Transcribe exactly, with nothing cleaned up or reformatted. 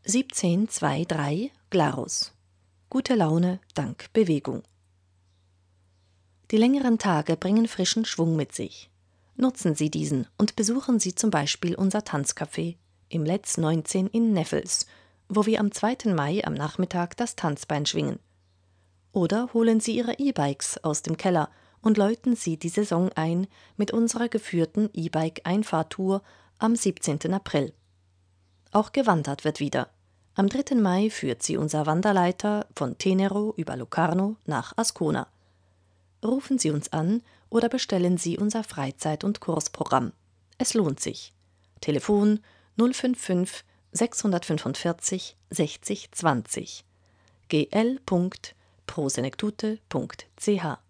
siebzehn dreiundzwanzig Glarus. Gute Laune dank Bewegung. Die längeren Tage bringen frischen Schwung mit sich. Nutzen Sie diesen und besuchen Sie zum Beispiel unser Tanzcafé im Letz neunzehn in Neffels, wo wir am zweiten Mai am Nachmittag das Tanzbein schwingen. Oder holen Sie Ihre E-Bikes aus dem Keller und läuten Sie die Saison ein mit unserer geführten E-Bike-Einfahrtour am siebzehnten April. Auch gewandert wird wieder. Am dritten Mai führt Sie unser Wanderleiter von Tenero über Locarno nach Ascona. Rufen Sie uns an oder bestellen Sie unser Freizeit- und Kursprogramm. Es lohnt sich. Telefon null fünf fünf sechshundertfünfundvierzig sechzig zwanzig g l punkt pro senectute punkt c h